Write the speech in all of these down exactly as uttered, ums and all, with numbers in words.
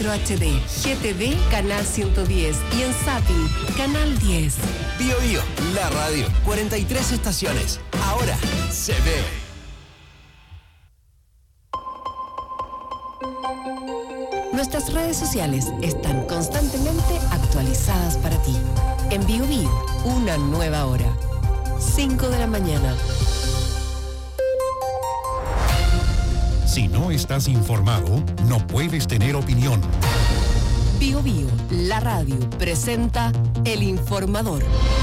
cuatro H D, G T V, canal ciento diez y en Zapping, canal diez. Bio Bio, la radio, cuarenta y tres estaciones. Ahora se ve. Nuestras redes sociales están constantemente actualizadas para ti. En Bio Bio, una nueva hora. cinco de la mañana. Si no estás informado, no puedes tener opinión. Bio Bio, la radio, presenta El Informador.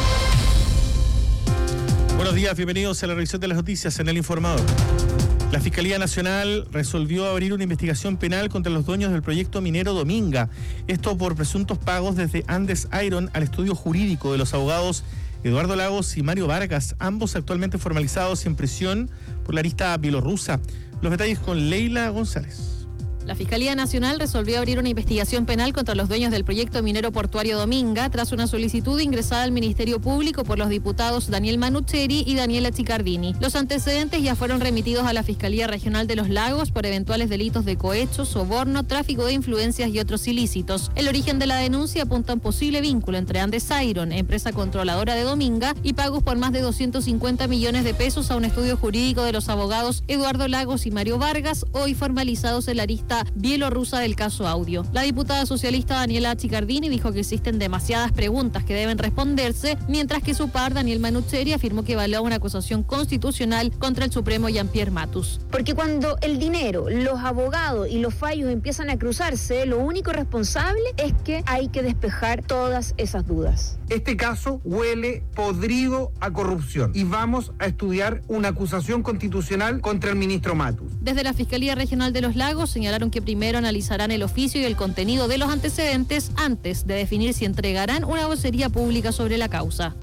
Buenos días, bienvenidos a la revisión de las noticias en El Informador. La Fiscalía Nacional resolvió abrir una investigación penal contra los dueños del proyecto minero Dominga. Esto por presuntos pagos desde Andes Iron al estudio jurídico de los abogados Eduardo Lagos y Mario Vargas, ambos actualmente formalizados en prisión por la arista bielorrusa. Los detalles con Leila González. La Fiscalía Nacional resolvió abrir una investigación penal contra los dueños del proyecto minero portuario Dominga tras una solicitud ingresada al Ministerio Público por los diputados Daniel Manucheri y Daniela Chicardini. Los antecedentes ya fueron remitidos a la Fiscalía Regional de los Lagos por eventuales delitos de cohecho, soborno, tráfico de influencias y otros ilícitos. El origen de la denuncia apunta a un posible vínculo entre Andes Iron, empresa controladora de Dominga, y pagos por más de doscientos cincuenta millones de pesos a un estudio jurídico de los abogados Eduardo Lagos y Mario Vargas, hoy formalizados en la arista bielorrusa del caso Audio. La diputada socialista Daniela Chicardini dijo que existen demasiadas preguntas que deben responderse, mientras que su par, Daniel Manucheri, afirmó que evalúa una acusación constitucional contra el Supremo Jean-Pierre Matus. Porque cuando el dinero, los abogados y los fallos empiezan a cruzarse, lo único responsable es que hay que despejar todas esas dudas. Este caso huele podrido a corrupción y vamos a estudiar una acusación constitucional contra el ministro Matus. Desde la Fiscalía Regional de los Lagos señalaron que primero analizarán el oficio y el contenido de los antecedentes antes de definir si entregarán una vocería pública sobre la causa.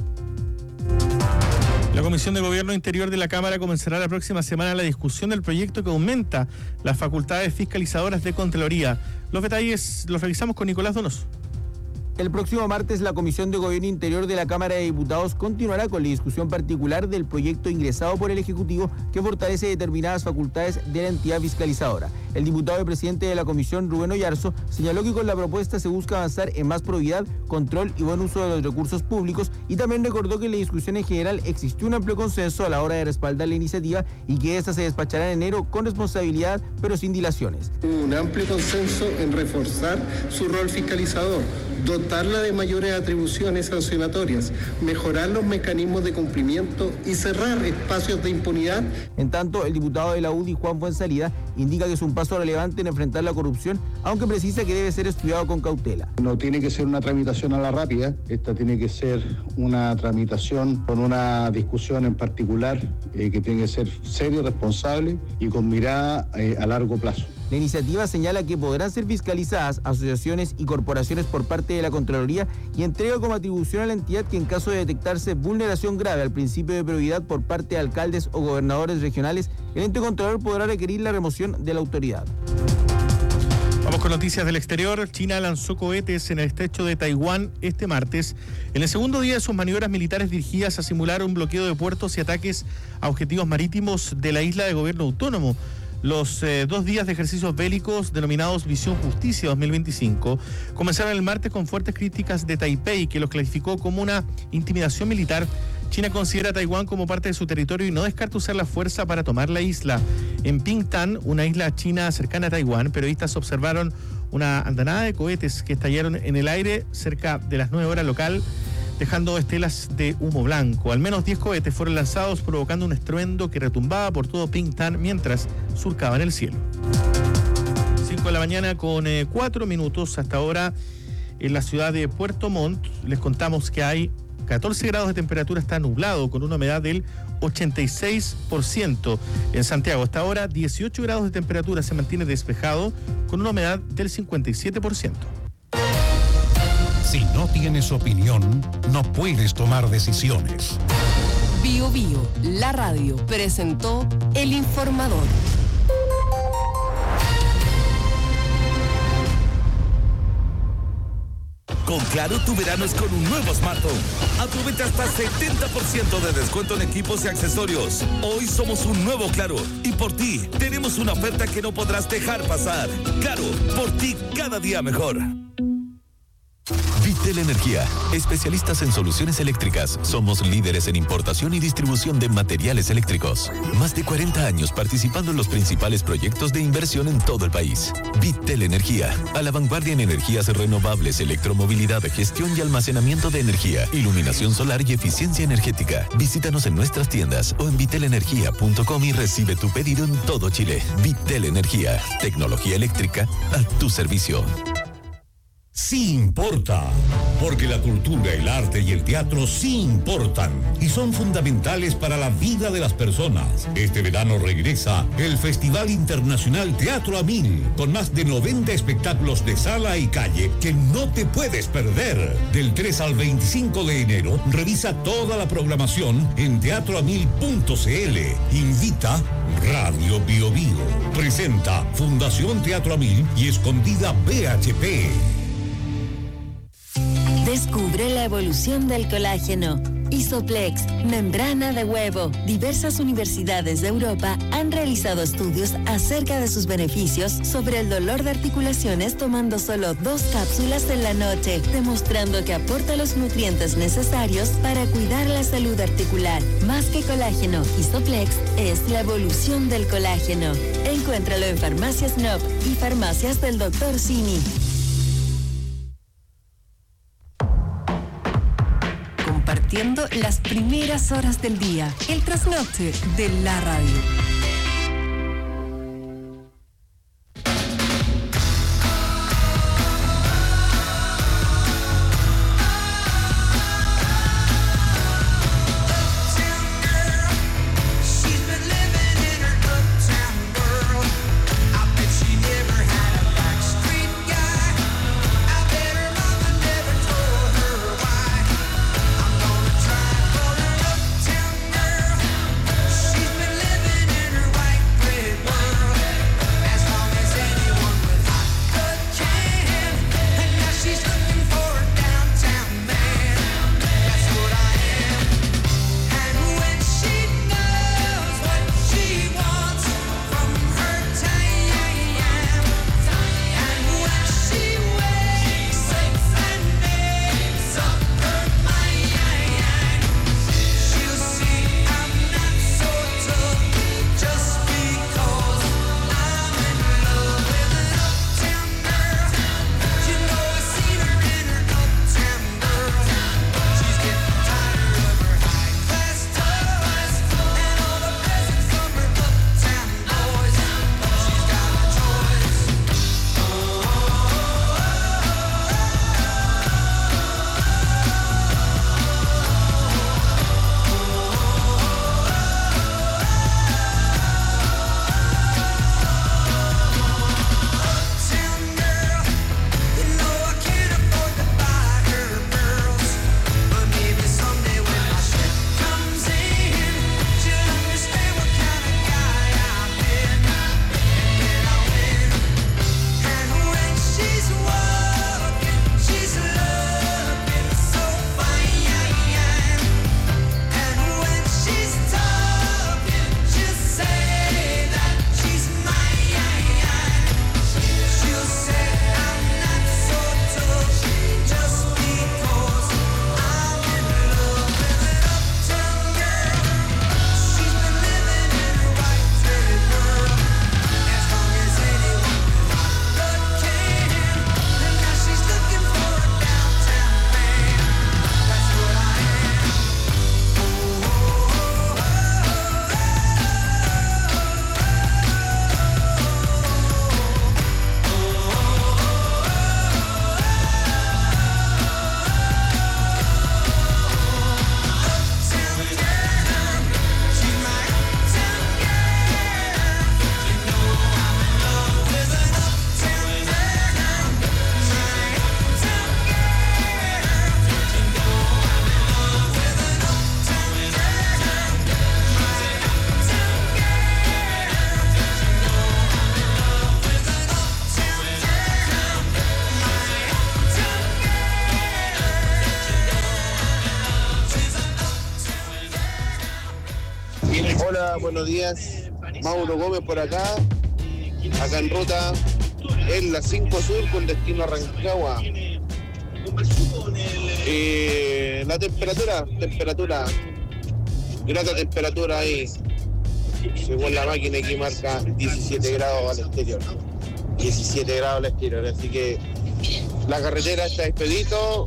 La Comisión de Gobierno Interior de la Cámara comenzará la próxima semana la discusión del proyecto que aumenta las facultades fiscalizadoras de Contraloría. Los detalles los revisamos con Nicolás Donoso. El próximo martes, la Comisión de Gobierno Interior de la Cámara de Diputados continuará con la discusión particular del proyecto ingresado por el Ejecutivo que fortalece determinadas facultades de la entidad fiscalizadora. El diputado y presidente de la Comisión, Rubén Oyarzo, señaló que con la propuesta se busca avanzar en más probidad, control y buen uso de los recursos públicos, y también recordó que en la discusión en general existió un amplio consenso a la hora de respaldar la iniciativa y que esta se despachará en enero con responsabilidad pero sin dilaciones. Hubo un amplio consenso en reforzar su rol fiscalizador, dotarla de mayores atribuciones sancionatorias, mejorar los mecanismos de cumplimiento y cerrar espacios de impunidad. En tanto, el diputado de la U D I, Juan Fuenzalida, indica que es un paso relevante en enfrentar la corrupción, aunque precisa que debe ser estudiado con cautela. No tiene que ser una tramitación a la rápida, esta tiene que ser una tramitación con una discusión en particular eh, que tiene que ser seria, responsable y con mirada eh, a largo plazo. La iniciativa señala que podrán ser fiscalizadas asociaciones y corporaciones por parte de la Contraloría y entrega como atribución a la entidad que en caso de detectarse vulneración grave al principio de probidad por parte de alcaldes o gobernadores regionales, el ente controlador podrá requerir la remoción de la autoridad. Vamos con noticias del exterior. China lanzó cohetes en el estrecho de Taiwán este martes, en el segundo día de sus maniobras militares dirigidas a simular un bloqueo de puertos y ataques a objetivos marítimos de la isla de gobierno autónomo. Los eh, dos días de ejercicios bélicos denominados Visión Justicia dos mil veinticinco comenzaron el martes con fuertes críticas de Taipei, que los clasificó como una intimidación militar. China considera a Taiwán como parte de su territorio y no descarta usar la fuerza para tomar la isla. En Pingtan, una isla china cercana a Taiwán, periodistas observaron una andanada de cohetes que estallaron en el aire cerca de las nueve horas local, dejando estelas de humo blanco. Al menos diez cohetes fueron lanzados, provocando un estruendo que retumbaba por todo Pingtan mientras surcaban el cielo. cinco de la mañana con cuatro eh, minutos hasta ahora en la ciudad de Puerto Montt. Les contamos que hay catorce grados de temperatura, está nublado con una humedad del ochenta y seis por ciento. En Santiago hasta ahora dieciocho grados de temperatura, se mantiene despejado con una humedad del cincuenta y siete por ciento. Si no tienes opinión, no puedes tomar decisiones. Bio Bio, la radio, presentó El Informador. Con Claro, tu verano es con un nuevo smartphone. Aprovecha hasta setenta por ciento de descuento en equipos y accesorios. Hoy somos un nuevo Claro. Y por ti, tenemos una oferta que no podrás dejar pasar. Claro, por ti cada día mejor. Vitel Energía, especialistas en soluciones eléctricas. Somos líderes en importación y distribución de materiales eléctricos. Más de cuarenta años participando en los principales proyectos de inversión en todo el país. Vitel Energía, a la vanguardia en energías renovables, electromovilidad, gestión y almacenamiento de energía, iluminación solar y eficiencia energética. Visítanos en nuestras tiendas o en vitel energía punto com y recibe tu pedido en todo Chile. Vitel Energía, tecnología eléctrica a tu servicio. Sí importa, porque la cultura, el arte y el teatro sí importan y son fundamentales para la vida de las personas. Este verano regresa el Festival Internacional Teatro a Mil, con más de noventa espectáculos de sala y calle que no te puedes perder. Del tres al veinticinco de enero, revisa toda la programación en teatro a mil punto cl. Invita Radio Bio Bio. Presenta Fundación Teatro a Mil y Escondida B H P. Descubre la evolución del colágeno. Isoplex, membrana de huevo. Diversas universidades de Europa han realizado estudios acerca de sus beneficios sobre el dolor de articulaciones tomando solo dos cápsulas en la noche, demostrando que aporta los nutrientes necesarios para cuidar la salud articular. Más que colágeno, Isoplex es la evolución del colágeno. Encuéntralo en Farmacias N O P y Farmacias del doctor Simi. Compartiendo las primeras horas del día. El trasnoche de la radio. She's been living in buenos días. Mauro Gómez por acá, acá en ruta, en la cinco Sur con destino a Rancagua. Eh, la temperatura, temperatura, grata temperatura ahí, según la máquina que marca diecisiete grados al exterior. diecisiete grados al exterior, así que la carretera está expedito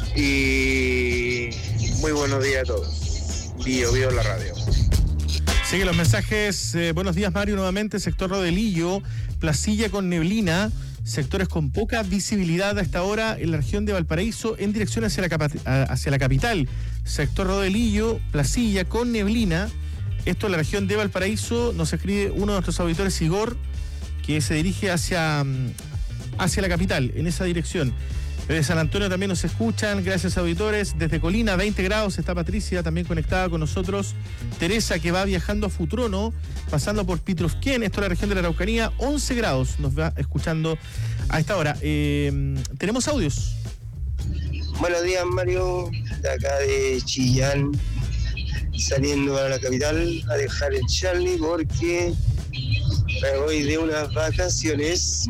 y muy buenos días a todos. Bio, bio la radio. Sigue los mensajes. Eh, buenos días, Mario, nuevamente. Sector Rodelillo, Placilla con neblina, sectores con poca visibilidad a esta hora en la región de Valparaíso en dirección hacia la, capa- hacia la capital. Sector Rodelillo, Placilla con neblina. Esto en la región de Valparaíso. Nos escribe uno de nuestros auditores, Igor, que se dirige hacia, hacia la capital, en esa dirección. Desde San Antonio también nos escuchan, gracias auditores. Desde Colina, veinte grados, está Patricia también conectada con nosotros. Teresa, que va viajando a Futrono, pasando por Pitrufquén, esto es la región de la Araucanía, once grados, nos va escuchando a esta hora. Eh, ¿Tenemos audios? Buenos días, Mario, de acá de Chillán, saliendo para la capital a dejar el Charlie porque me voy de unas vacaciones.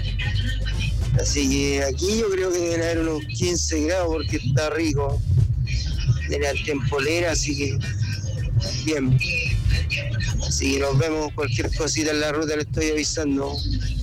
Así que aquí yo creo que deben haber unos quince grados porque está rico. Debe haber tempolera, así que bien. Así que nos vemos, cualquier cosita en la ruta le estoy avisando.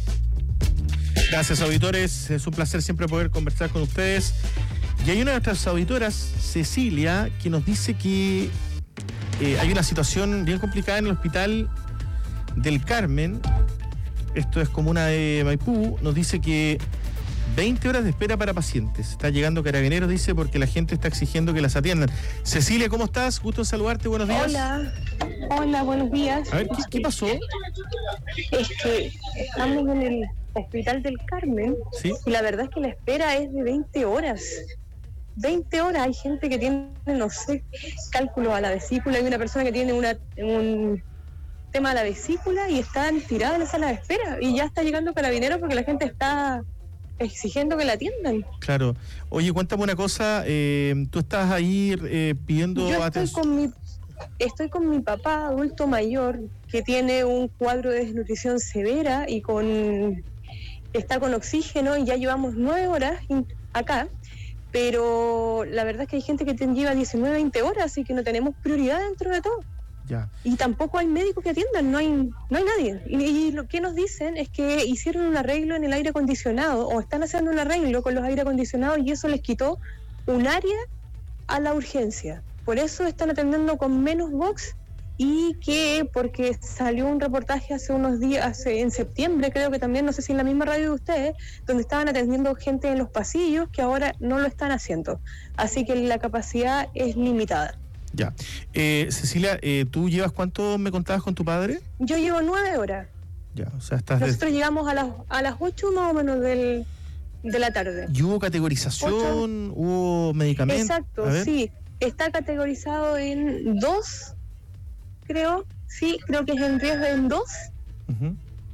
Gracias, auditores, es un placer siempre poder conversar con ustedes. Y hay una de nuestras auditoras, Cecilia, que nos dice que eh, hay una situación bien complicada en el hospital del Carmen. Esto es comuna de Maipú. Nos dice que veinte horas de espera para pacientes. Está llegando Carabineros, dice, porque la gente está exigiendo que las atiendan. Cecilia, ¿cómo estás? Gusto en saludarte, buenos días. Hola, hola, buenos días. A ver, ¿qué, qué pasó? Es que estamos en el Hospital del Carmen, ¿sí? Y la verdad es que la espera es de veinte horas. veinte horas, hay gente que tiene, no sé, cálculo a la vesícula, hay una persona que tiene una, un tema a la vesícula y están tiradas en la sala de espera y ya está llegando Carabineros porque la gente está exigiendo que la atiendan. Claro. Oye, cuéntame una cosa, eh, tú estás ahí eh, pidiendo Yo estoy atención. con mi estoy con mi papá adulto mayor que tiene un cuadro de desnutrición severa y con está con oxígeno y ya llevamos nueve horas acá, pero la verdad es que hay gente que lleva diecinueve, veinte horas y que no tenemos prioridad dentro de todo. Ya. Y tampoco hay médicos que atiendan, no hay no hay nadie. Y, y lo que nos dicen es que hicieron un arreglo en el aire acondicionado o están haciendo un arreglo con los aire acondicionados y eso les quitó un área a la urgencia. Por eso están atendiendo con menos box y que porque salió un reportaje hace unos días, hace en septiembre creo que también, no sé si en la misma radio de ustedes, donde estaban atendiendo gente en los pasillos que ahora no lo están haciendo. Así que la capacidad es limitada. Ya. Eh, Cecilia, eh, ¿tú llevas cuánto me contabas con tu padre? Yo llevo nueve horas. Ya, o sea, estás... Nosotros de... llegamos a las a las ocho más o menos del, de la tarde. ¿Y hubo categorización? Ocho. ¿Hubo medicamentos? Exacto, sí. Está categorizado en dos, creo. Sí, creo que es en riesgo en dos. Uh-huh.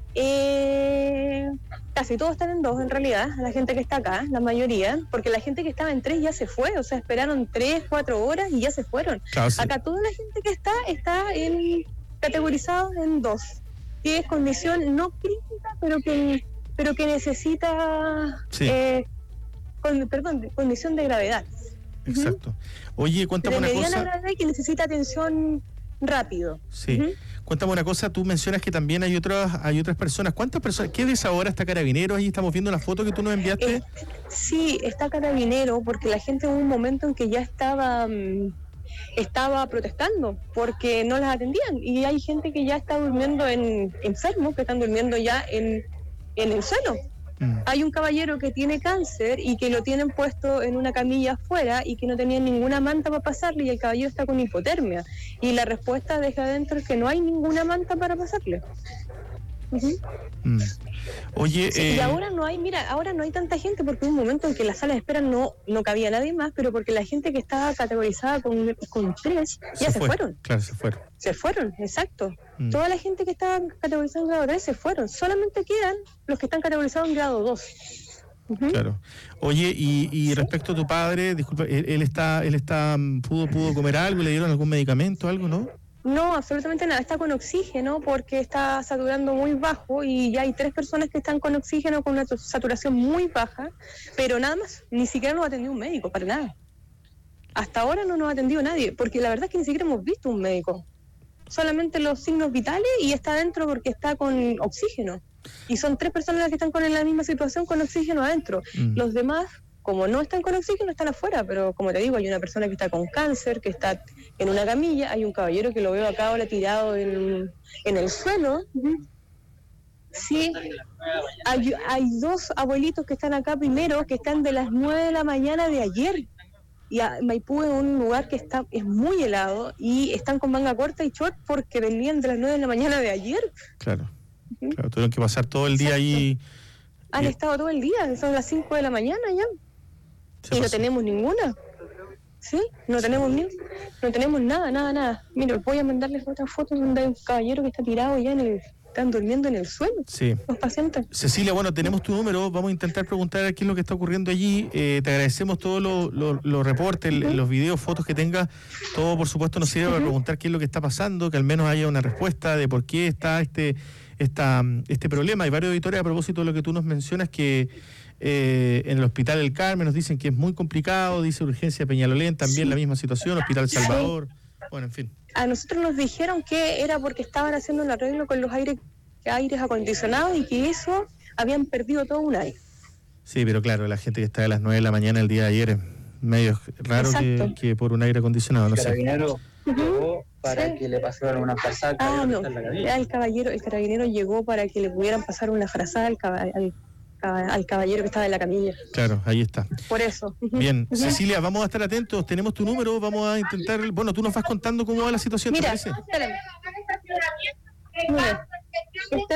Eh, casi todos están en dos en realidad, la gente que está acá, la mayoría, porque la gente que estaba en tres ya se fue, o sea, esperaron tres, cuatro horas y ya se fueron. Claro, sí. Acá toda la gente que está, está en categorizado en dos, que es condición no crítica, pero que pero que necesita, sí. eh, con, perdón, condición de gravedad. Exacto. Uh-huh. Oye, cuéntame una cosa. De mediana gravedad y que necesita atención rápido. Sí. Uh-huh. Cuéntame una cosa, tú mencionas que también hay otras hay otras personas. ¿Cuántas personas? ¿Qué de esa hora está Carabineros? Ahí estamos viendo la foto que tú nos enviaste. Eh, sí, está Carabinero porque la gente hubo un momento en que ya estaba um, estaba protestando porque no las atendían y hay gente que ya está durmiendo en enfermos, que están durmiendo ya en, en el suelo. Hay un caballero que tiene cáncer y que lo tienen puesto en una camilla afuera y que no tenía ninguna manta para pasarle y el caballero está con hipotermia. Y la respuesta de adentro es que no hay ninguna manta para pasarle. Uh-huh. Mm. Oye, sí, eh... y ahora no hay, mira, ahora no hay tanta gente porque hubo un momento en que la sala de espera no, no cabía nadie más, pero porque la gente que estaba categorizada con, con tres ya se, se fue. fueron. Claro, se fueron. Se fueron, exacto. Mm. Toda la gente que estaba categorizada en grado tres se fueron. Solamente quedan los que están categorizados en grado dos. Uh-huh. Claro. Oye, y, y ¿sí? Respecto a tu padre, disculpa, él, él está, él está, pudo, pudo comer algo, le dieron algún medicamento, algo, ¿no? No, absolutamente nada. Está con oxígeno porque está saturando muy bajo y ya hay tres personas que están con oxígeno con una saturación muy baja, pero nada más, ni siquiera nos atendió un médico, para nada. Hasta ahora no nos ha atendido nadie, porque la verdad es que ni siquiera hemos visto un médico. Solamente los signos vitales y está adentro porque está con oxígeno. Y son tres personas las que están con en la misma situación con oxígeno adentro. Mm. Los demás, como no están con oxígeno, están afuera, pero como te digo, hay una persona que está con cáncer, que está en una camilla, hay un caballero que lo veo acá ahora tirado en, en el suelo. Sí, hay, hay dos abuelitos que están acá primero, que están de las nueve de la mañana de ayer. Y a Maipú es un lugar que está es muy helado y están con manga corta y short porque venían de las nueve de la mañana de ayer. Claro, uh-huh. claro tuvieron que pasar todo el día ahí. Han y... estado todo el día, son las cinco de la mañana ya. Y no tenemos ninguna. ¿Sí? No tenemos ni, no tenemos nada, nada, nada. Mira, voy a mandarles otra foto donde hay un caballero que está tirado ya en el... Están durmiendo en el suelo, sí. los pacientes. Cecilia, bueno, tenemos tu número, vamos a intentar preguntar qué es lo que está ocurriendo allí. Eh, te agradecemos todos los lo, lo reportes, uh-huh. los videos, fotos que tengas. Todo, por supuesto, nos sirve uh-huh. para preguntar qué es lo que está pasando, que al menos haya una respuesta de por qué está este esta, este problema. Hay varios auditores a propósito de lo que tú nos mencionas que eh, en el Hospital El Carmen nos dicen que es muy complicado, dice Urgencia Peñalolén, también sí. la misma situación, Hospital Salvador, sí. bueno, en fin. A nosotros nos dijeron que era porque estaban haciendo un arreglo con los aires, aires acondicionados y que eso habían perdido todo un aire. Sí, pero claro, la gente que está a las nueve de la mañana el día de ayer es medio raro que, que por un aire acondicionado, no el sé. Carabinero llegó para sí. que le pasaran una frazada. Ah, no, el caballero, el carabinero llegó para que le pudieran pasar una frazada al caballero. al caballero que estaba en la camilla. Claro, ahí está. Por eso. Bien, uh-huh. Cecilia, vamos a estar atentos, tenemos tu número, vamos a intentar, bueno, tú nos vas contando cómo va la situación, Mira, ¿te parece? Espérame. Mira, ¿está?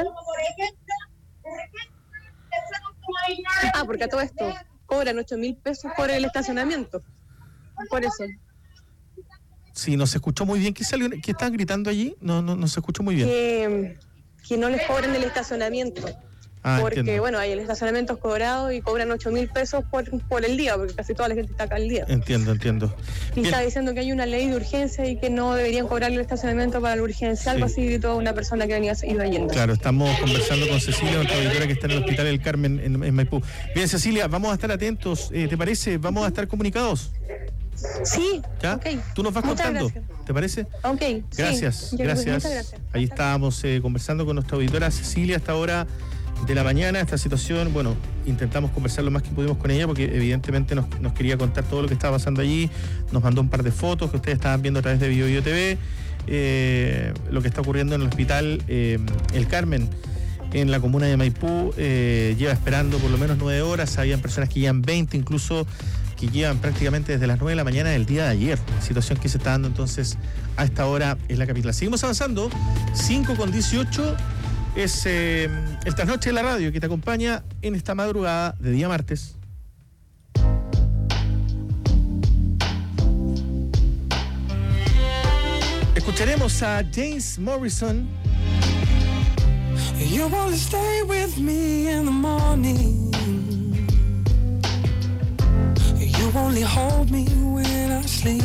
Ah, porque a todo esto cobran ocho mil pesos por el estacionamiento. Por eso. Sí, no se escuchó muy bien. ¿Qué salió? ¿Qué estaban gritando allí? No, no, no se escuchó muy bien. Que, que no les cobren el estacionamiento. Ah, porque, entiendo. bueno, hay el estacionamiento es cobrado y cobran ocho mil pesos por, por el día, porque casi toda la gente está acá al día. Entiendo, entiendo. Y Bien. está diciendo que hay una ley de urgencia y que no deberían cobrar el estacionamiento para la urgencia, sí. algo así gritó una persona que venía iba yendo. Claro, estamos conversando con Cecilia, nuestra auditora que está en el Hospital El Carmen en, en Maipú. Bien, Cecilia, vamos a estar atentos, eh, ¿te parece? ¿Vamos a estar comunicados? Sí, ¿Ya? Okay. Tú nos vas Muchas contando, gracias. ¿te parece? Ok, Gracias, sí. gracias. Muchas gracias. Ahí estábamos eh, conversando con nuestra auditora Cecilia hasta ahora de la mañana. Esta situación, bueno, intentamos conversar lo más que pudimos con ella porque evidentemente nos, nos quería contar todo lo que estaba pasando allí, nos mandó un par de fotos que ustedes estaban viendo a través de Bio Bio T V, eh, lo que está ocurriendo en el Hospital eh, El Carmen en la comuna de Maipú, eh, lleva esperando por lo menos nueve horas, habían personas que llevan veinte, incluso que llevan prácticamente desde las nueve de la mañana del día de ayer, situación que se está dando entonces a esta hora en la capital. Seguimos avanzando, cinco con dieciocho. Es eh, el Trasnoche de la Radio que te acompaña en esta madrugada de día martes. Escucharemos a James Morrison. You wanna stay with me in the morning. You only hold me when I sleep.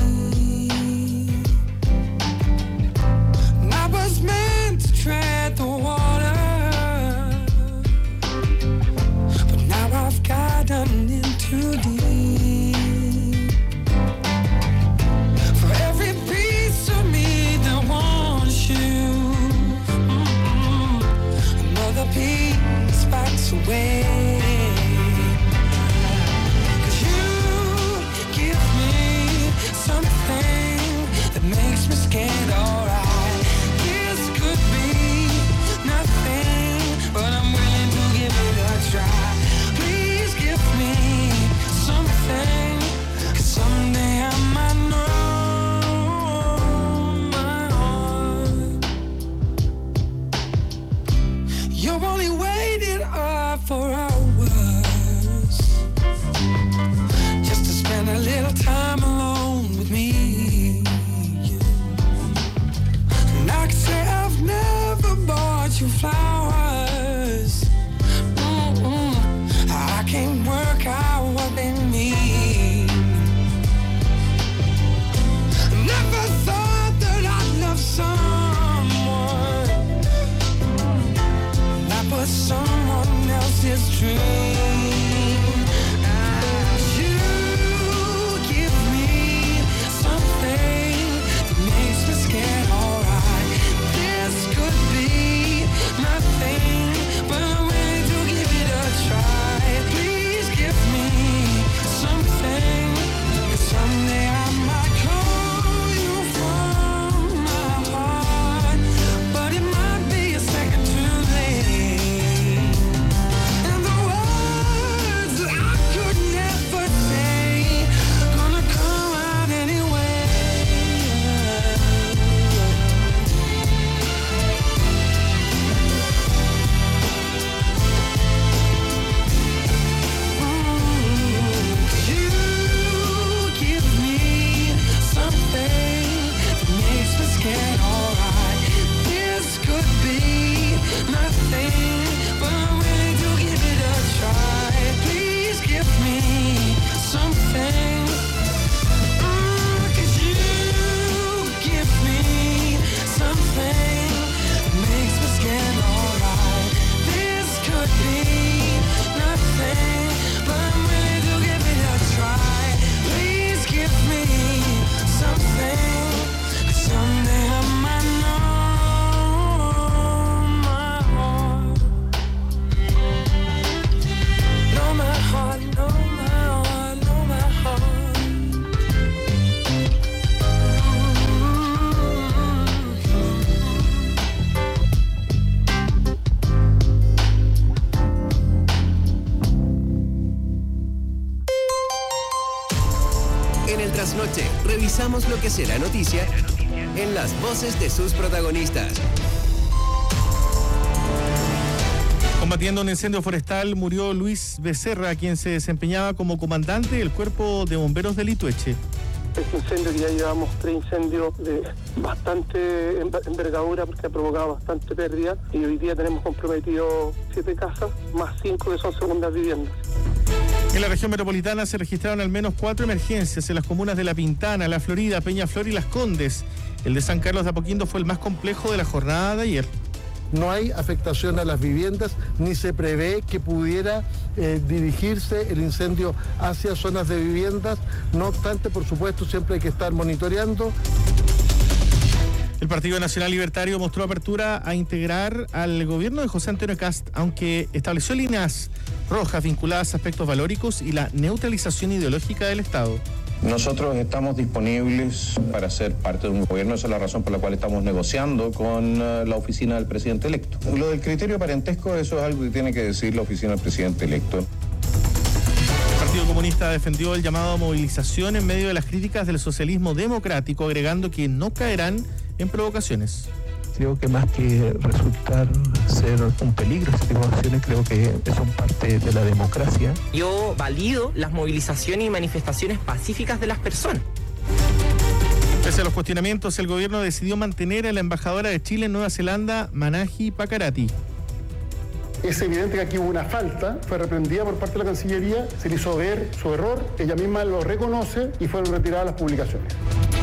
And I was meant to tread the water, but now I've gotten in too deep. For every piece of me that wants you, mm-mm, another piece backs away. Something En el trasnoche, revisamos lo que será noticia en las voces de sus protagonistas. Combatiendo un incendio forestal murió Luis Becerra, quien se desempeñaba como comandante del Cuerpo de Bomberos de Litueche. Este incendio, que ya llevamos tres incendios de bastante envergadura porque ha provocado bastante pérdida, y hoy día tenemos comprometido siete casas, más cinco que son segundas viviendas. En la región metropolitana se registraron al menos cuatro emergencias en las comunas de La Pintana, La Florida, Peñaflor y Las Condes. El de San Carlos de Apoquindo fue el más complejo de la jornada de ayer. No hay afectación a las viviendas, ni se prevé que pudiera eh, dirigirse el incendio hacia zonas de viviendas. No obstante, por supuesto, siempre hay que estar monitoreando. El Partido Nacional Libertario mostró apertura a integrar al gobierno de José Antonio Kast, aunque estableció líneas rojas vinculadas a aspectos valóricos y la neutralización ideológica del Estado. Nosotros estamos disponibles para ser parte de un gobierno, esa es la razón por la cual estamos negociando con uh, la oficina del presidente electo. Lo del criterio parentesco, eso es algo que tiene que decir la oficina del presidente electo. El Partido Comunista defendió el llamado a movilización en medio de las críticas del socialismo democrático, agregando que no caerán en provocaciones. Creo que más que resultar ser un peligro ese tipo de acciones, creo que son parte de la democracia. Yo valido las movilizaciones y manifestaciones pacíficas de las personas. Pese a los cuestionamientos, el gobierno decidió mantener a la embajadora de Chile en Nueva Zelanda, Manahi Pakarati. Es evidente que aquí hubo una falta, fue reprendida por parte de la Cancillería, se le hizo ver su error, ella misma lo reconoce y fueron retiradas las publicaciones.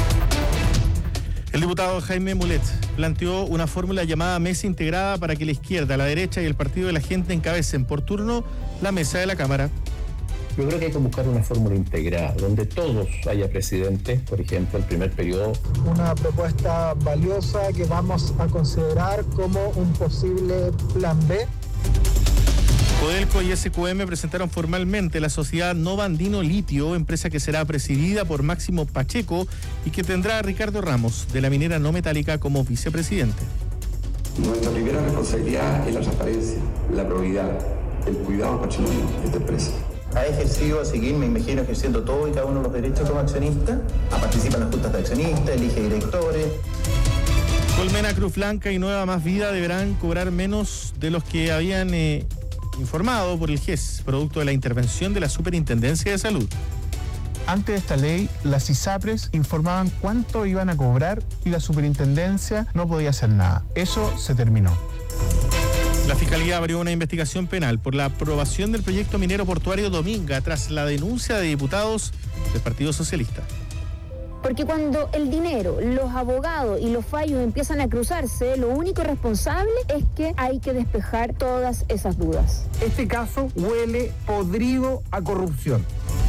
El diputado Jaime Mulet planteó una fórmula llamada mesa integrada para que la izquierda, la derecha y el partido de la gente encabecen por turno la mesa de la Cámara. Yo creo que hay que buscar una fórmula integrada, donde todos haya presidente, por ejemplo, el primer periodo. Una propuesta valiosa que vamos a considerar como un posible plan B. Codelco y S Q M presentaron formalmente la sociedad Nova Andino Litio, empresa que será presidida por Máximo Pacheco y que tendrá a Ricardo Ramos, de la minera no metálica, como vicepresidente. Nuestra primera responsabilidad es la transparencia, la probidad, el cuidado del patrimonio de esta empresa. Ha ejercido a seguir, me imagino, ejerciendo todo y cada uno de los derechos como accionista, a participar en las juntas de accionistas, elige directores. Colmena, Cruz Blanca y Nueva Más Vida deberán cobrar menos de los que habían eh, informado por el G E S, producto de la intervención de la Superintendencia de Salud. Antes de esta ley, las ISAPRES informaban cuánto iban a cobrar y la Superintendencia no podía hacer nada. Eso se terminó. La Fiscalía abrió una investigación penal por la aprobación del proyecto minero portuario Dominga tras la denuncia de diputados del Partido Socialista. Porque cuando el dinero, los abogados y los fallos empiezan a cruzarse, lo único responsable es que hay que despejar todas esas dudas. Este caso huele podrido a corrupción.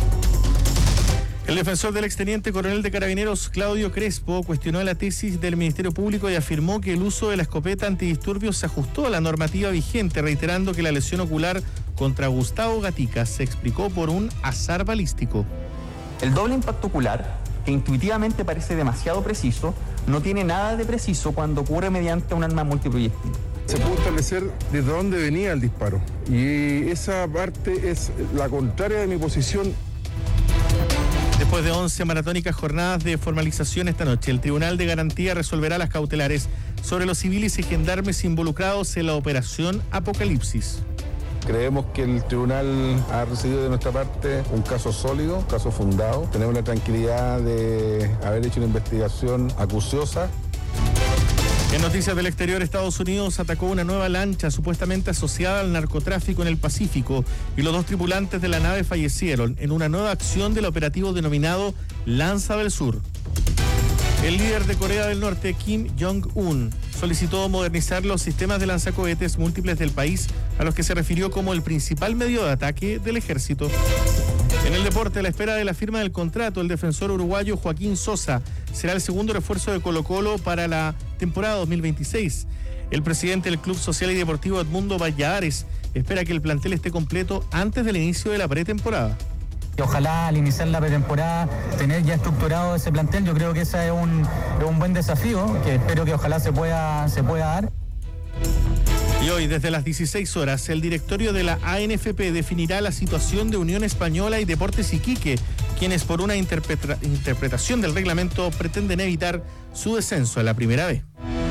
El defensor del exteniente coronel de Carabineros, Claudio Crespo, cuestionó la tesis del Ministerio Público y afirmó que el uso de la escopeta antidisturbios se ajustó a la normativa vigente, reiterando que la lesión ocular contra Gustavo Gatica se explicó por un azar balístico. El doble impacto ocular, que intuitivamente parece demasiado preciso, no tiene nada de preciso cuando ocurre mediante un arma multiproyectil. Se pudo establecer de dónde venía el disparo y esa parte es la contraria de mi posición. Después de once maratónicas jornadas de formalización esta noche, el Tribunal de Garantía resolverá las cautelares sobre los civiles y gendarmes involucrados en la operación Apocalipsis. Creemos que el tribunal ha recibido de nuestra parte un caso sólido, un caso fundado. Tenemos la tranquilidad de haber hecho una investigación acuciosa. En noticias del exterior, Estados Unidos atacó una nueva lancha supuestamente asociada al narcotráfico en el Pacífico y los dos tripulantes de la nave fallecieron en una nueva acción del operativo denominado Lanza del Sur. El líder de Corea del Norte, Kim Jong-un, solicitó modernizar los sistemas de lanzacohetes múltiples del país, a los que se refirió como el principal medio de ataque del ejército. En el deporte, a la espera de la firma del contrato, el defensor uruguayo Joaquín Sosa será el segundo refuerzo de Colo-Colo para la temporada dos mil veintiséis. El presidente del Club Social y Deportivo Edmundo Valladares espera que el plantel esté completo antes del inicio de la pretemporada. Ojalá al iniciar la pretemporada tener ya estructurado ese plantel, yo creo que ese es un, es un buen desafío que espero que ojalá se pueda, se pueda dar. Y hoy, desde las dieciséis horas, el directorio de la A N F P definirá la situación de Unión Española y Deportes Iquique, quienes por una interpreta- interpretación del reglamento pretenden evitar su descenso a la primera B.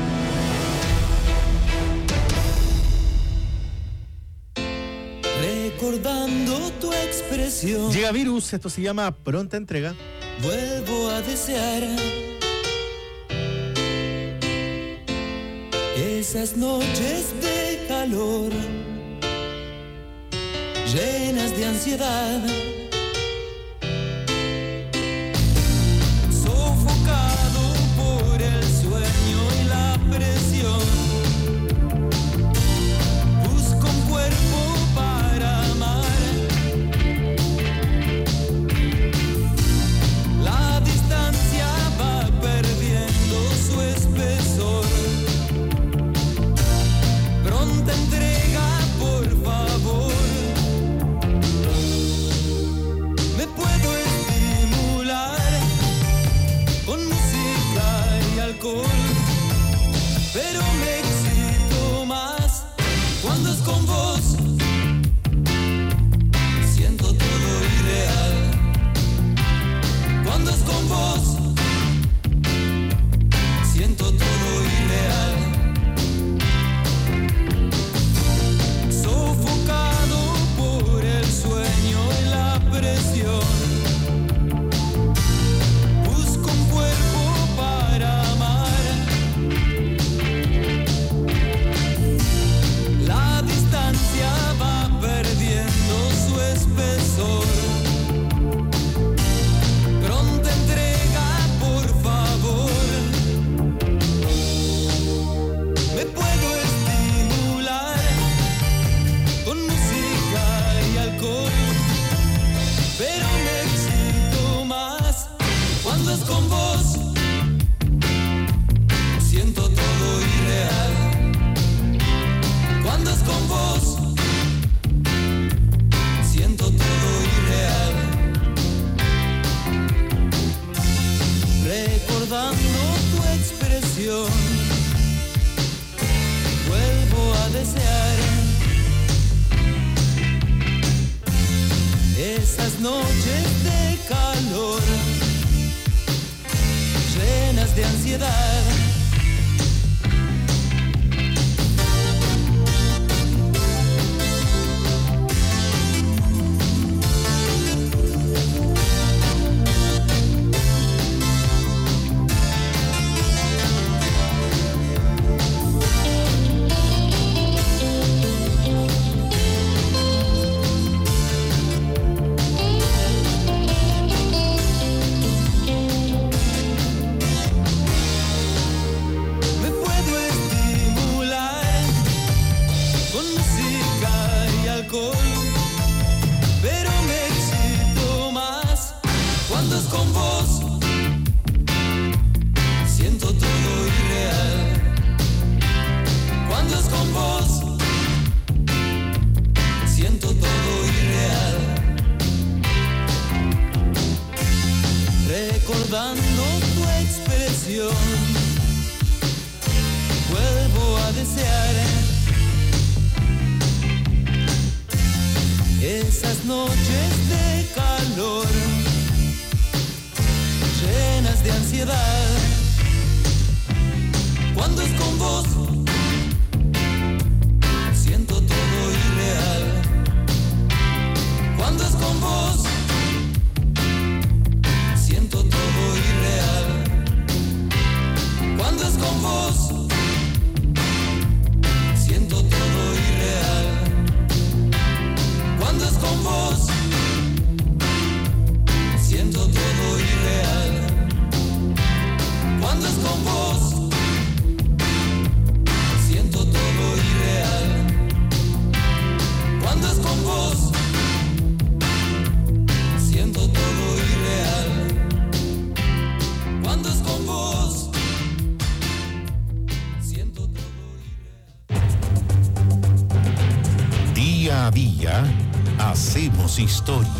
Recordando tu expresión, Llega Virus, esto se llama Pronta Entrega. vuelvo a desear esas noches de calor, llenas de ansiedad, sofocado por el sueño y la presión. Busco un cuerpo para amar. La distancia va perdiendo su espesor. Pronta entrega, por favor. Me puedo estimular con música y alcohol, pero me excito más cuando es con vos. Siento todo irreal cuando es con vos. Siento todo irreal. Sofocado por el sueño y la presión. Busco un cuerpo para amar. La distancia va perdiendo su espesor. Pronta entrega, por favor. Me puedo estimular con música y alcohol, pero me excito más cuando es con vos. Siento todo irreal cuando es con vos. Siento todo irreal. Recordando tu expresión, vuelvo a desear esas noches de calor, llenas de ansiedad. Me puedo estimular con música y alcohol, pero me excito más cuando es con vos. Siento todo irreal cuando es con vos. Siento todo irreal. Recordando tu expresión, vuelvo a desear esas noches de calor, llenas de ansiedad. Cuando es con vos, siento todo irreal. Cuando es con vos, siento todo irreal. Cuando es con vos, siento todo irreal. Cuando es con vos, siento todo irreal. Cuando es con vos, siento todo irreal. Cuando es con vos, siento todo irreal. Cuando es con vos, siento todo irreal. Día a día, hacemos historia.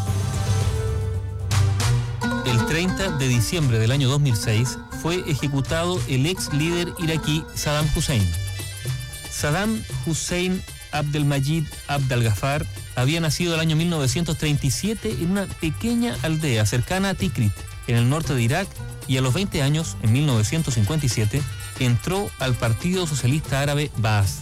El treinta de diciembre del año dos mil seis fue ejecutado el ex líder iraquí Saddam Hussein. Saddam Hussein Abdelmajid Abdel Ghaffar había nacido el año mil novecientos treinta y siete en una pequeña aldea cercana a Tikrit, en el norte de Irak, y a los veinte años, en mil novecientos cincuenta y siete, entró al Partido Socialista Árabe Ba'ath.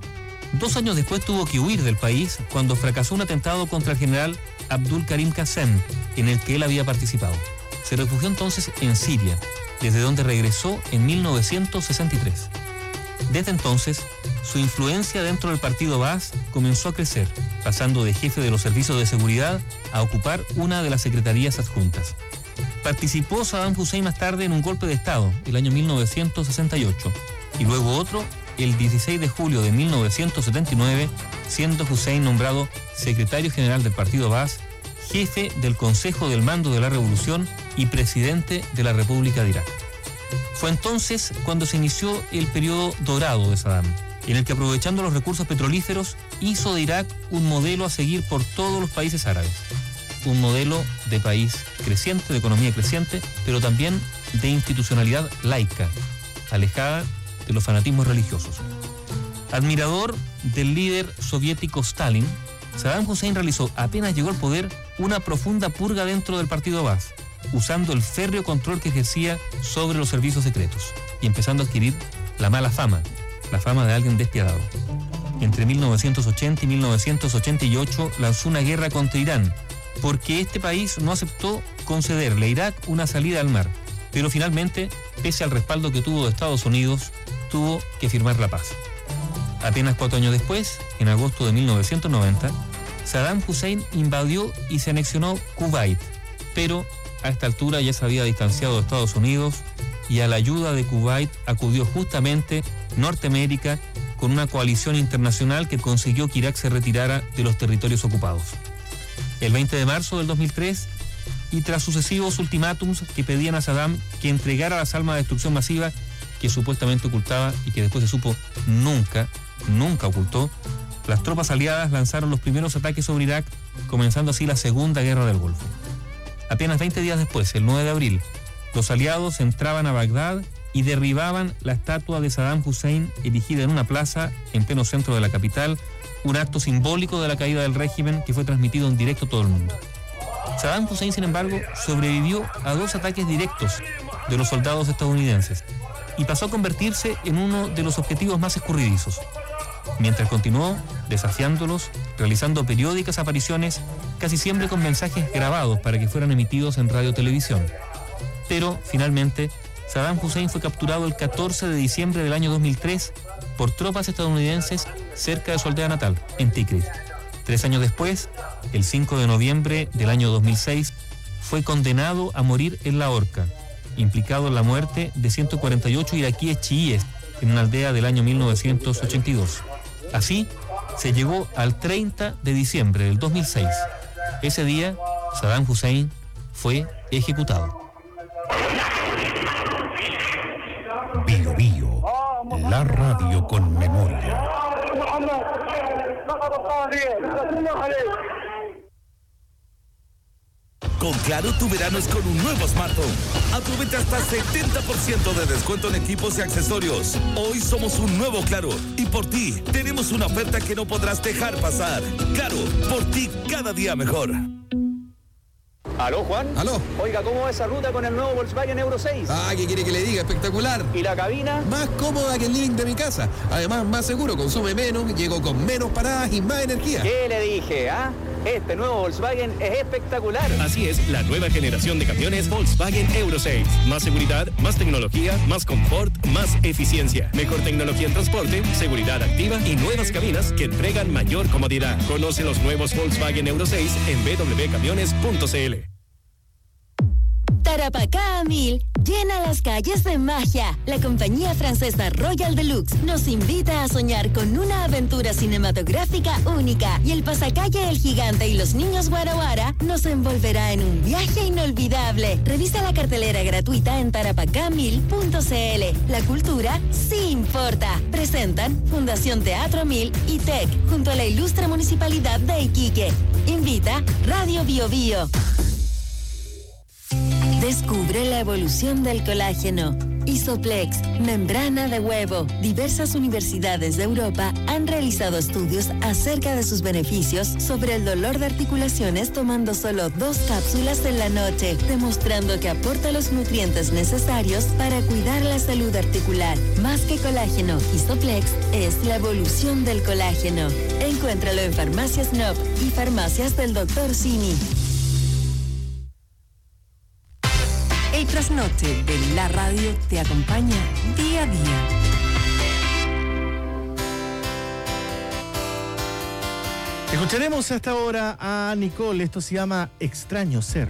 Dos años después tuvo que huir del país cuando fracasó un atentado contra el general Abdul Karim Qasem, en el que él había participado. Se refugió entonces en Siria, desde donde regresó en mil novecientos sesenta y tres. Desde entonces, su influencia dentro del partido Ba'ath comenzó a crecer, pasando de jefe de los servicios de seguridad a ocupar una de las secretarías adjuntas. Participó Saddam Hussein más tarde en un golpe de Estado, el año mil novecientos sesenta y ocho, y luego otro el dieciséis de julio de mil novecientos setenta y nueve, siendo Hussein nombrado secretario general del partido Ba'ath, jefe del Consejo del Mando de la Revolución y presidente de la República de Irak. Fue entonces cuando se inició el periodo dorado de Saddam, en el que, aprovechando los recursos petrolíferos, hizo de Irak un modelo a seguir por todos los países árabes. Un modelo de país creciente, de economía creciente, pero también de institucionalidad laica, alejada de los fanatismos religiosos. Admirador del líder soviético Stalin, Saddam Hussein realizó, apenas llegó al poder, una profunda purga dentro del partido Ba'ath, usando el férreo control que ejercía sobre los servicios secretos y empezando a adquirir la mala fama, la fama de alguien despiadado. Entre mil novecientos ochenta y mil novecientos ochenta y ocho lanzó una guerra contra Irán, porque este país no aceptó concederle a Irak una salida al mar, pero finalmente, pese al respaldo que tuvo de Estados Unidos, tuvo que firmar la paz. Apenas cuatro años después, en agosto de mil novecientos noventa, Saddam Hussein invadió y se anexionó Kuwait, pero a esta altura ya se había distanciado de Estados Unidos y a la ayuda de Kuwait acudió justamente Norteamérica con una coalición internacional que consiguió que Irak se retirara de los territorios ocupados. El veinte de marzo del dos mil tres, y tras sucesivos ultimátums que pedían a Saddam que entregara las armas de destrucción masiva que supuestamente ocultaba y que después se supo nunca, nunca ocultó, las tropas aliadas lanzaron los primeros ataques sobre Irak, comenzando así la Segunda Guerra del Golfo. Apenas veinte días después, el nueve de abril, los aliados entraban a Bagdad y derribaban la estatua de Saddam Hussein erigida en una plaza en pleno centro de la capital, un acto simbólico de la caída del régimen que fue transmitido en directo a todo el mundo. Saddam Hussein, sin embargo, sobrevivió a dos ataques directos de los soldados estadounidenses y pasó a convertirse en uno de los objetivos más escurridizos, mientras continuó desafiándolos, realizando periódicas apariciones, casi siempre con mensajes grabados para que fueran emitidos en radio y televisión. Pero, finalmente, Saddam Hussein fue capturado el catorce de diciembre del año dos mil tres por tropas estadounidenses cerca de su aldea natal, en Tikrit. Tres años después, el cinco de noviembre del año dos mil seis, fue condenado a morir en la horca, implicado en la muerte de ciento cuarenta y ocho iraquíes chiíes en una aldea del año mil novecientos ochenta y dos. Así, se llegó al treinta de diciembre del dos mil seis. Ese día, Saddam Hussein fue ejecutado. Bio Bio, la radio con memoria. Con Claro, tu verano es con un nuevo smartphone. Aprovecha hasta setenta por ciento de descuento en equipos y accesorios. Hoy somos un nuevo Claro y por ti tenemos una oferta que no podrás dejar pasar. Claro, por ti cada día mejor. ¿Aló, Juan? ¿Aló? Oiga, ¿cómo va esa ruta con el nuevo Volkswagen Euro seis? Ah, ¿qué quiere que le diga? Espectacular. ¿Y la cabina? Más cómoda que el living de mi casa. Además, más seguro, consume menos, llego con menos paradas y más energía. ¿Qué le dije, ah? Este nuevo Volkswagen es espectacular. Así es, la nueva generación de camiones Volkswagen Euro seis. Más seguridad, más tecnología, más confort, más eficiencia. Mejor tecnología en transporte, seguridad activa y nuevas cabinas que entregan mayor comodidad. Conoce los nuevos Volkswagen Euro seis en b w camiones punto c l. Tarapacá a mil llena las calles de magia. La compañía francesa Royal Deluxe nos invita a soñar con una aventura cinematográfica única y el pasacalle El Gigante y los Niños Guara Guara nos envolverá en un viaje inolvidable. Revisa la cartelera gratuita en tarapacá mil punto c l. La cultura sí importa. Presentan Fundación Teatro Mil y T E C junto a la ilustre Municipalidad de Iquique. Invita Radio Bio Bio. Descubre la evolución del colágeno Isoplex, membrana de huevo. Diversas universidades de Europa han realizado estudios acerca de sus beneficios sobre el dolor de articulaciones tomando solo dos cápsulas en la noche, demostrando que aporta los nutrientes necesarios para cuidar la salud articular. Más que colágeno, Isoplex es la evolución del colágeno. Encuéntralo en Farmacias N O P y Farmacias del doctor Simi. El trasnoche de la radio te acompaña día a día. Escucharemos hasta ahora a Nicole. Esto se llama Extraño Ser.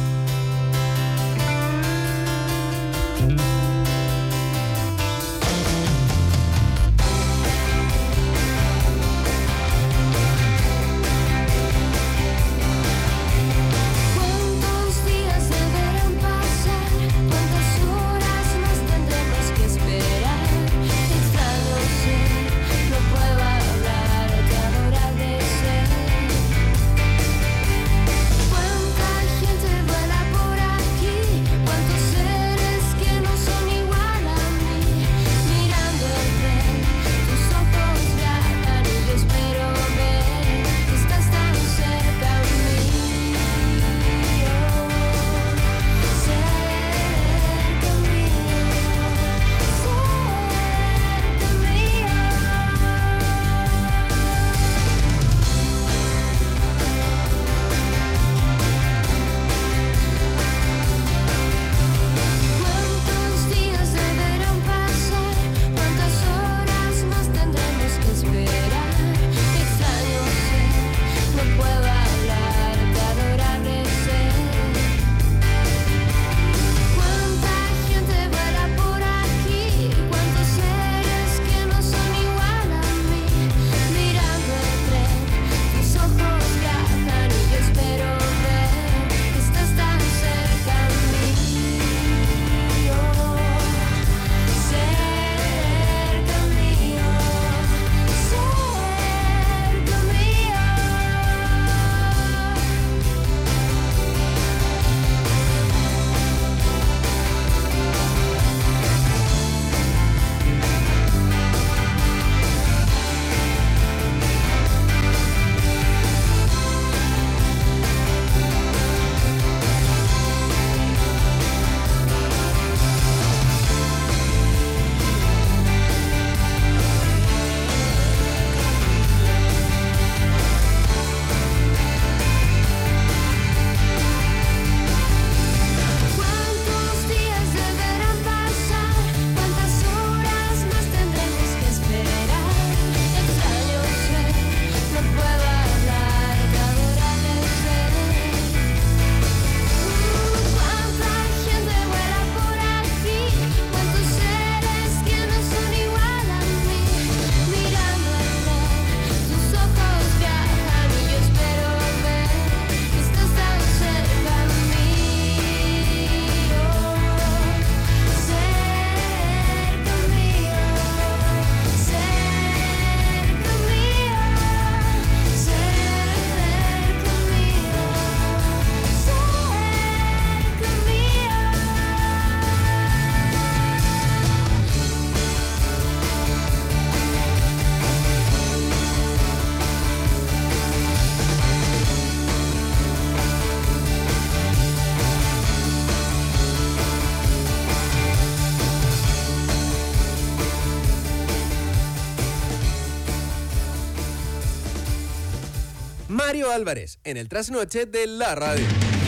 Mario Álvarez, en el trasnoche de la radio.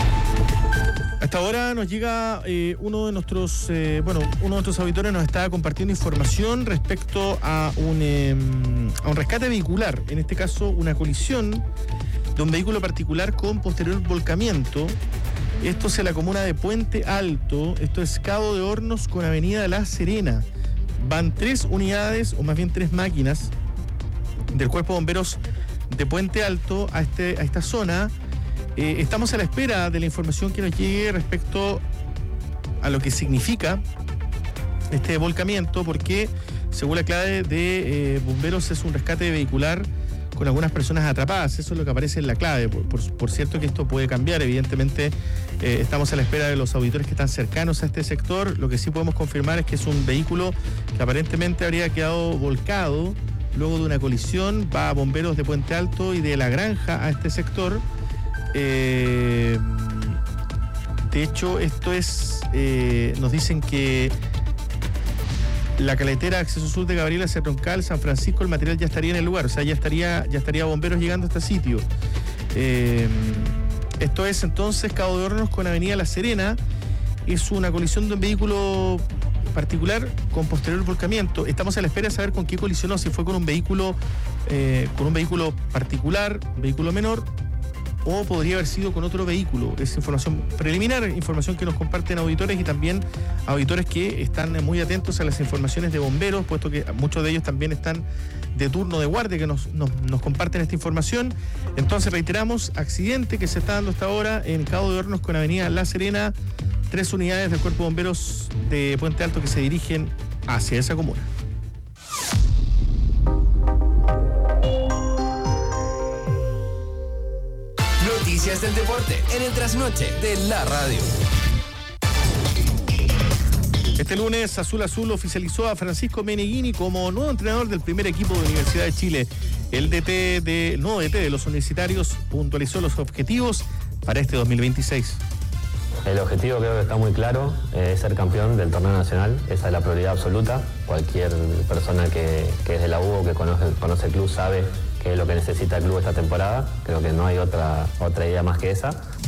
Hasta ahora nos llega eh, uno de nuestros, eh, bueno, uno de nuestros auditores nos está compartiendo información respecto a un, eh, a un rescate vehicular, en este caso una colisión de un vehículo particular con posterior volcamiento. Esto es en la comuna de Puente Alto, esto es Cabo de Hornos con Avenida La Serena. Van tres unidades, o más bien tres máquinas, del Cuerpo de Bomberos de Puente Alto a, este, a esta zona. Eh, estamos a la espera de la información que nos llegue respecto a lo que significa este volcamiento, porque según la clave de eh, bomberos es un rescate vehicular con algunas personas atrapadas. Eso es lo que aparece en la clave. Por, por, por cierto que esto puede cambiar. Evidentemente eh, estamos a la espera de los auditores que están cercanos a este sector. Lo que sí podemos confirmar es que es un vehículo que aparentemente habría quedado volcado luego de una colisión. Va a bomberos de Puente Alto y de La Granja a este sector. Eh, de hecho, esto es... Eh, nos dicen que la caletera Acceso Sur de Gabriela Troncal, San Francisco, el material ya estaría en el lugar, o sea, ya estaría, ya estaría bomberos llegando a este sitio. Eh, esto es entonces Cabo de Hornos con Avenida La Serena. Es una colisión de un vehículo particular con posterior volcamiento. Estamos a la espera de saber con qué colisionó, si fue con un vehículo, eh, con un vehículo particular, un vehículo menor, o podría haber sido con otro vehículo. Es información preliminar, información que nos comparten auditores y también auditores que están muy atentos a las informaciones de bomberos, puesto que muchos de ellos también están de turno de guardia, que nos, nos, nos comparten esta información. Entonces reiteramos, accidente que se está dando hasta ahora en Cabo de Hornos con Avenida La Serena, tres unidades del Cuerpo de Bomberos de Puente Alto que se dirigen hacia esa comuna. Noticias del deporte en el trasnoche de la radio. Este lunes, Azul Azul oficializó a Francisco Meneghini como nuevo entrenador del primer equipo de Universidad de Chile. El D T de, el nuevo D T de los universitarios puntualizó los objetivos para este dos mil veintiséis. El objetivo creo que está muy claro, eh, es ser campeón del torneo nacional. Esa es la prioridad absoluta. Cualquier persona que, que es de la U o que conoce, conoce el club sabe qué es lo que necesita el club esta temporada. Creo que no hay otra, otra idea más que esa.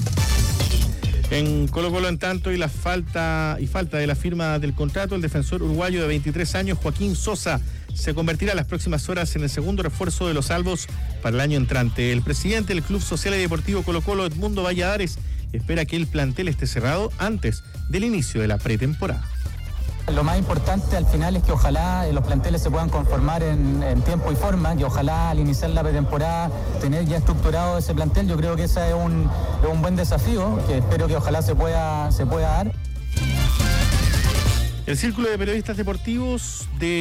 En Colo Colo, en tanto, y la falta y falta de la firma del contrato, el defensor uruguayo de veintitrés años, Joaquín Sosa, se convertirá en las próximas horas en el segundo refuerzo de los albos para el año entrante. El presidente del Club Social y Deportivo Colo Colo, Edmundo Valladares, espera que el plantel esté cerrado antes del inicio de la pretemporada. Lo más importante al final es que ojalá los planteles se puedan conformar en, en tiempo y forma, que ojalá al iniciar la pretemporada tener ya estructurado ese plantel. Yo creo que ese es un, es un buen desafío, que espero que ojalá se pueda, se pueda dar. El Círculo de Periodistas Deportivos de